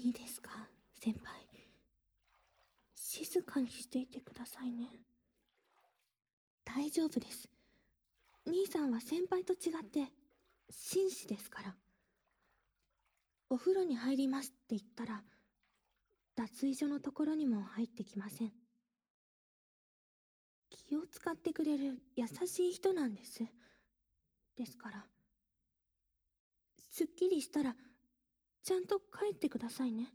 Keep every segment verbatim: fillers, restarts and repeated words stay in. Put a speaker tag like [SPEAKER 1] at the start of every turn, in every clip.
[SPEAKER 1] いいですか、先輩。静かにしていてくださいね。大丈夫です。兄さんは先輩と違って紳士ですから。お風呂に入りますって言ったら脱衣所のところにも入ってきません。気を使ってくれる優しい人なんです。ですからすっきりしたらちゃんと帰ってくださいね。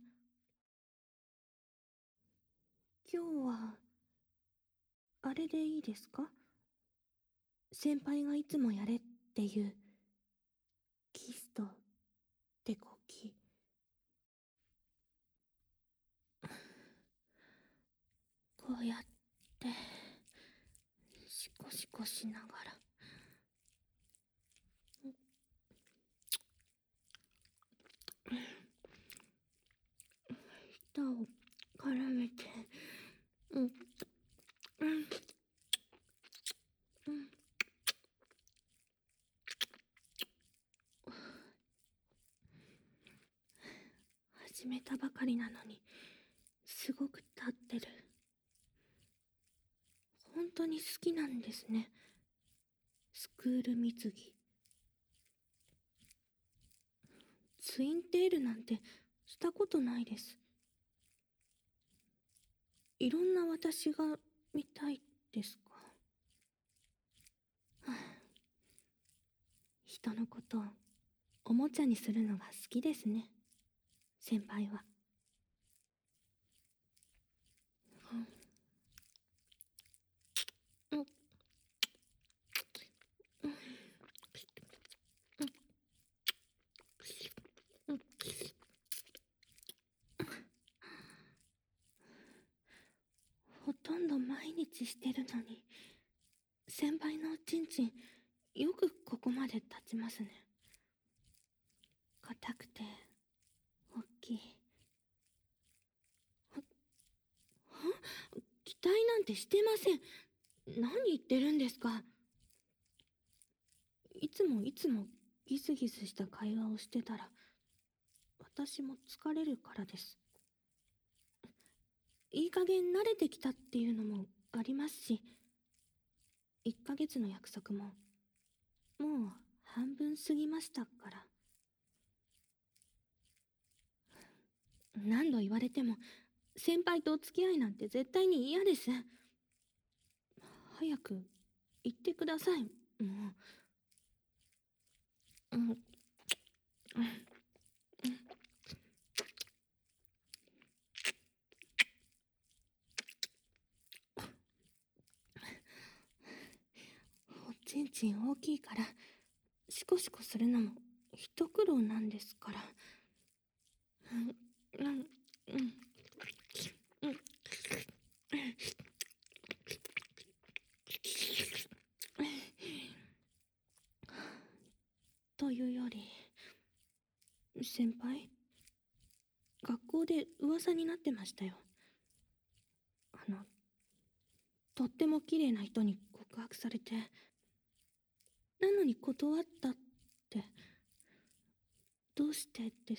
[SPEAKER 1] 今日はあれでいいですか？先輩がいつもやれっていうキスとデコキ。こうやってシコシコしながら舌を絡めて、うんうんうん始めたばかりなのにすごく立ってる。本当に好きなんですね、スクール水着。ツインテールなんてしたことないです。いろんな私が見たいですか？はあ、人のことをおもちゃにするのが好きですね、先輩は。うんうんうん、ほとんど毎日してるのに先輩のおちんちんよくここまで立ちますね。硬くて大きい。はは期待なんてしてません。何言ってるんですか？いつもいつもギスギスした会話をしてたら私も疲れるからです。いい加減慣れてきたっていうのもありますし、いっかげつの約束ももう半分過ぎましたから。何度言われても先輩とお付き合いなんて絶対に嫌です。早く言ってください、もう。うん、うん、おちんちん大きいからシコシコするのも一苦労なんですから。うんうんうんうん。というより、先輩、学校で噂になってましたよ。あの、とっても綺麗な人に告白されて、なのに断ったって、どうしてです？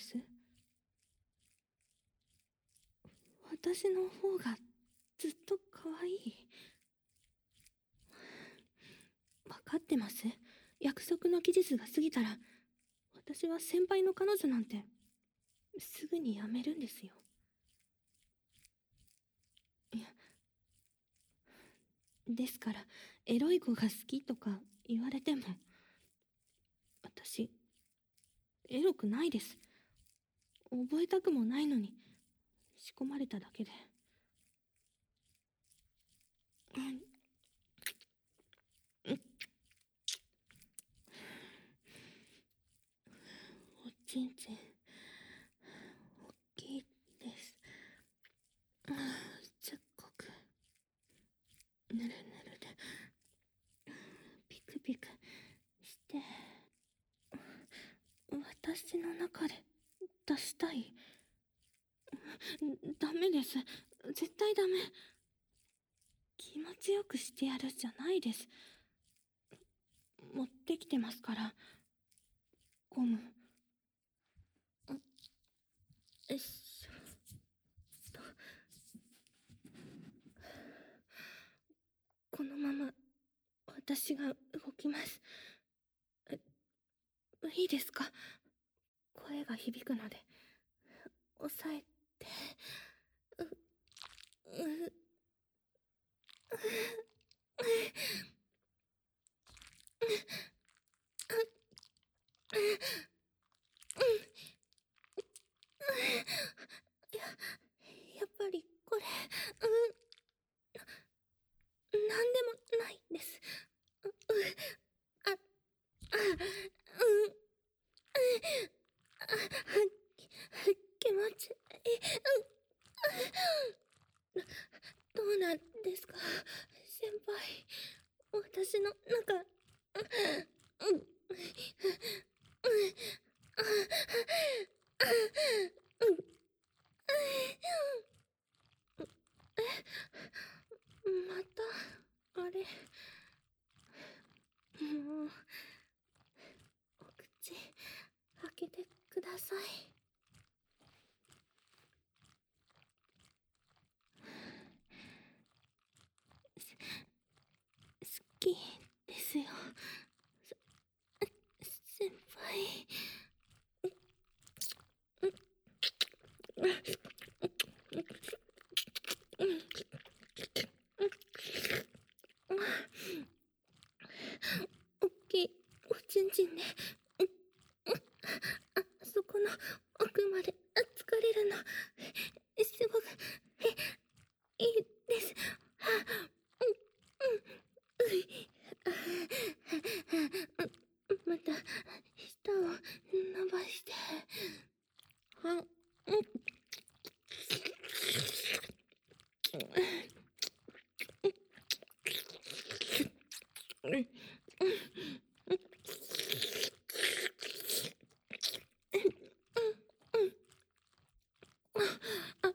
[SPEAKER 1] 私の方がずっと可愛い。分かってます。約束の期日が過ぎたら、私は先輩の彼女なんて、すぐに辞めるんですよ。いや、ですから、エロい子が好きとか言われても、私、エロくないです。覚えたくもないのに、仕込まれただけで。うん、うん、おちんちん、大きいです。ああ、すっごく、ぬるぬるで、ピクピクして、私の中で出したい。ダメです。絶対ダメ。気持ちよくしてやるじゃないです。持ってきてますから、ゴム。よいしこのまま私が動きます。いいですか？声が響くので抑えて。う、う、や、やっぱりこれ、うん、なんでもないんです。う、あ、あ、うん、あ、気持ちいい。ど、どうなんですか、先輩。私の中、うん、うん、うん、また、あれ。もう、お口、開けてください。好きですよ。先輩。おっきいおちんちんで、あそこの奥まで疲れるの、すごくいいです。また舌を伸ばして、は、うんあ、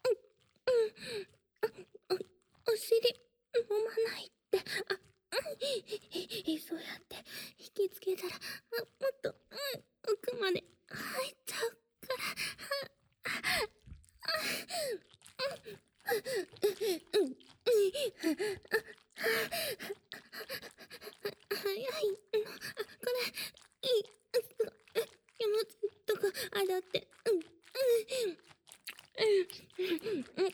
[SPEAKER 1] お尻揉まないって。あ、そうやって引きつけたら、あ、もっと、うん、奥まで入っちゃうから。早いの。あ、これ、いい、すごい、気持ちいいとこあだって。うん、うん、うん、うん、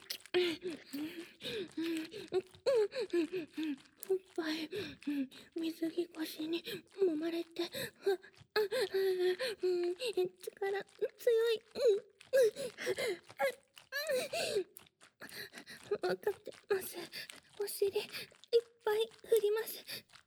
[SPEAKER 1] おっぱい、水着越しに揉まれて、あ、あ、うん、力強い。わかってます。お尻いっぱい振ります。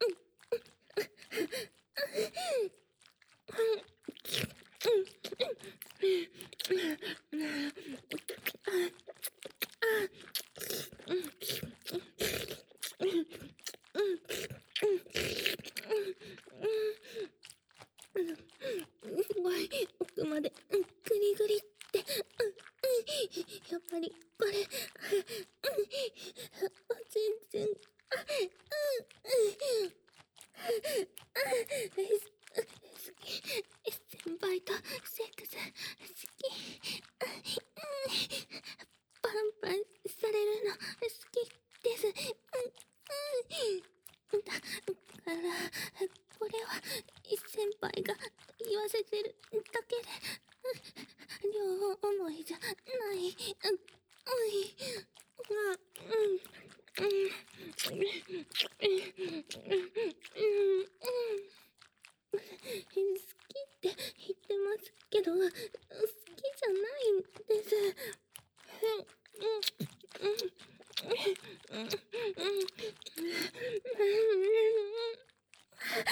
[SPEAKER 1] すごい奥までグリグリって、やっぱりこれ、おちんちん、好き。先輩とセックス好き。パンパンされるの好きです。だからこれは先輩が言わせてるだけで両思いじゃない。おいが、うんうんうんうんうん好きって言ってますけど、好きじゃないんです。やだやだやだ、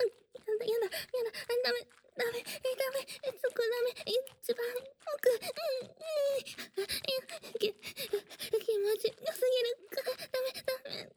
[SPEAKER 1] ダメダメダメ、そこダメ、一番奥、うんうん、き気持ちよすぎるから、ダメダメ、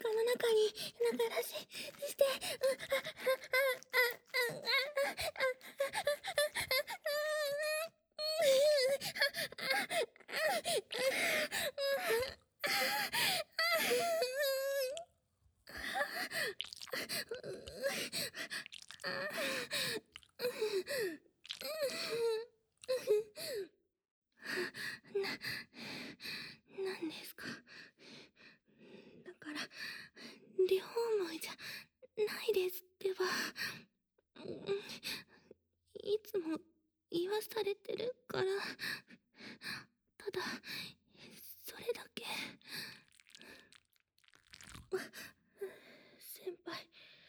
[SPEAKER 1] かの中に流しして、な、なんですか。だから、両思いじゃないですってば。いつも言わされてるから、ただ、それだけ。先輩、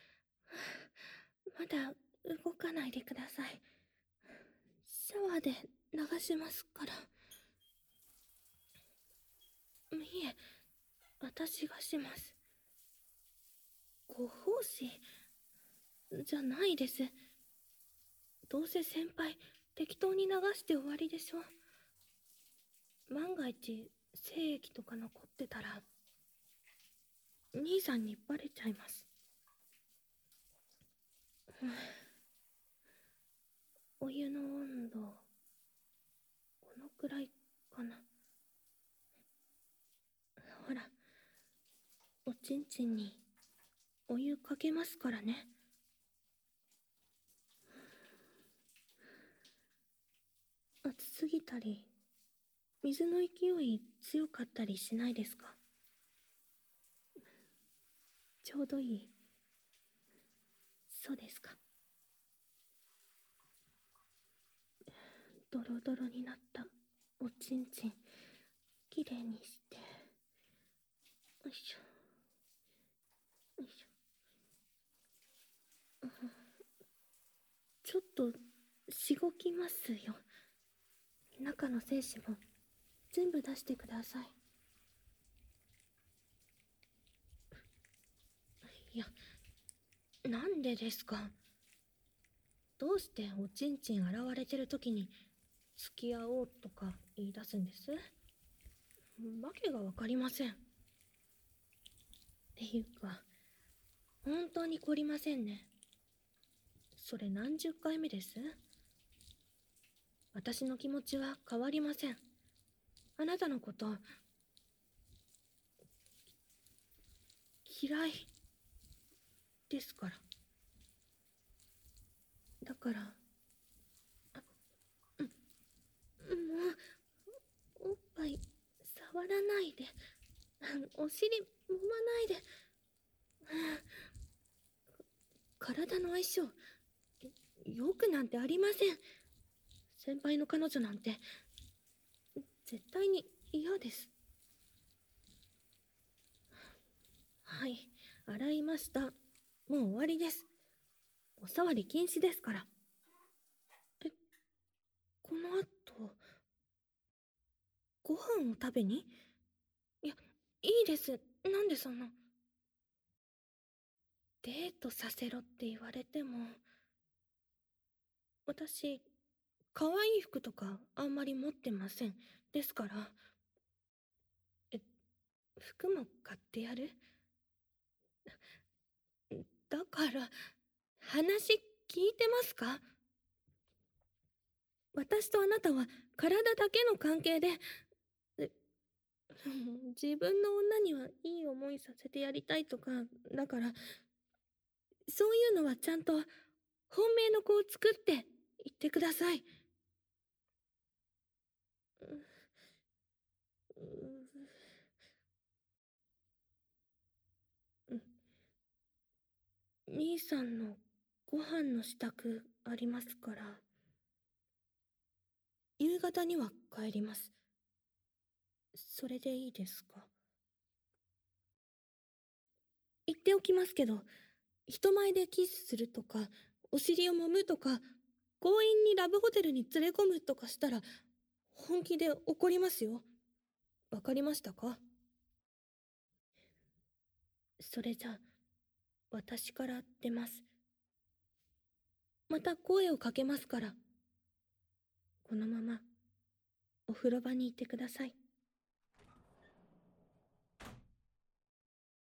[SPEAKER 1] まだ動かないでください。シャワーで流しますから。いえ、私がします。ご奉仕じゃないです。どうせ先輩適当に流して終わりでしょ。万が一精液とか残ってたら兄さんにバレちゃいます。お湯の温度このくらいかな。ほら、おちんちんにお湯かけますからね。熱すぎたり水の勢い強かったりしないですか？ちょうどいい。そうですか。ドロドロになったおちんちんきれいにして、よいしょよいしょ。ちょっとしごきますよ。中の精子も全部出してください。いや、なんでですか？どうしておちんちん洗われてる時に付き合おうとか言い出すんです？わけがわかりません。っていうか、本当に懲りませんね。それ何十回目です？私の気持ちは変わりません。あなたのこと嫌いですから。だから、あ、うん、もうおっぱい触らないで、お尻揉まないで。体の相性よくなんてありません。先輩の彼女なんて絶対に嫌です。はい、洗いました。もう終わりです。お触り禁止ですから。え、この後ご飯を食べに？いや、いいです。なんでそんな。デートさせろって言われても、私可愛い服とかあんまり持ってません。ですから。え、服も買ってやる？だから話聞いてますか？私とあなたは体だけの関係で、自分の女にはいい思いさせてやりたいとか、だからそういうのはちゃんと本命の子を作って言ってください。兄さんのご飯の支度ありますから、夕方には帰ります。それでいいですか？言っておきますけど、人前でキスするとか、お尻を揉むとか、強引にラブホテルに連れ込むとかしたら、本気で怒りますよ。わかりましたか？それじゃ、私から出ます。また声をかけますから、このままお風呂場にいてください。